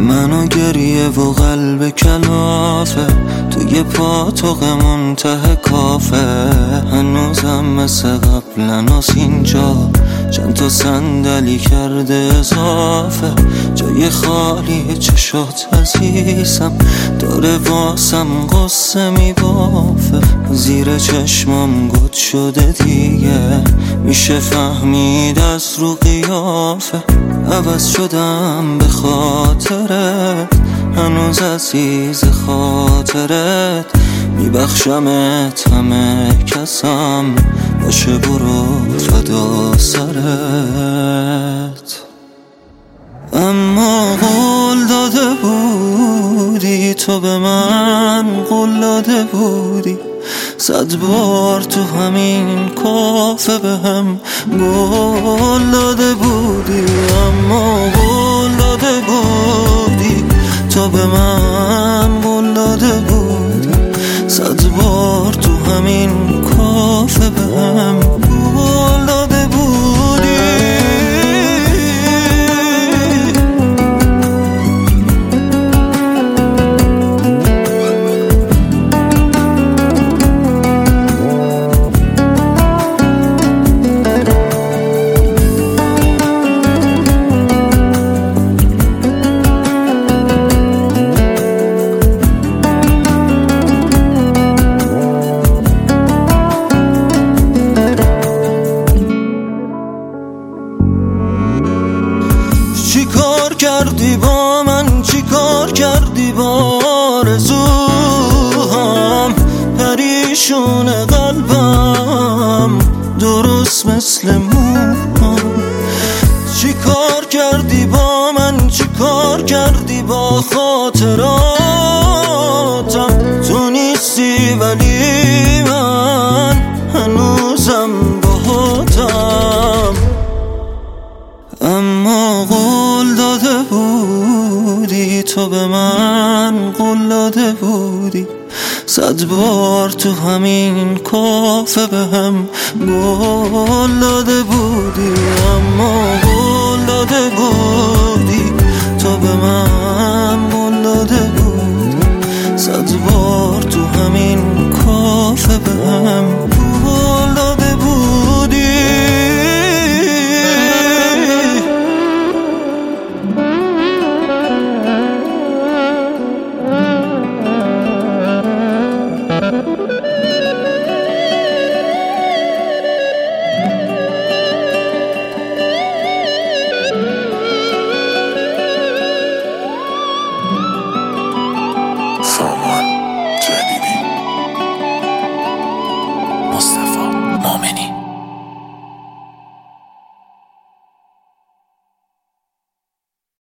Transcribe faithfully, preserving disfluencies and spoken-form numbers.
منو گریه و قلب کلافه، توی پاتوق منتهی کافه. هنوزم مثل قبلناس اینجا، چند تا صندلی کرده اضافه. جای خالی چشات عزیزم، داره واسم قصه میبافه. زیر چشمام گد شده دیگه، میشه فهمید از رو قیافه. عوض شدم به خاطرت، هنوز عزیز خاطرت. میبخشمت همه کسم، باشه برو فدا سرت. اما قول داده بودی تو به من، قول داده بودی صد بار تو همین کافه به هم قول داده بودی. اما قول داده بودی تو به من، قول داده بودی صد بار تو همین کافه به هم قول داده بودی. چی کار کردی با من، چی کار کردی با آرزوام؟ پریشون قلبم درست مثل موام. چی کار کردی با من، چی کار کردی با خاطراتم؟ تو نیستی ولی من هنوزم باهاتم. اما قول داده بودی تو به من، قول داده بودی صد بار تو همین کافه به هم قول داده بودی. اما قول داده بودی تو به من، قول داده بودی صد بار تو همین کافه به هم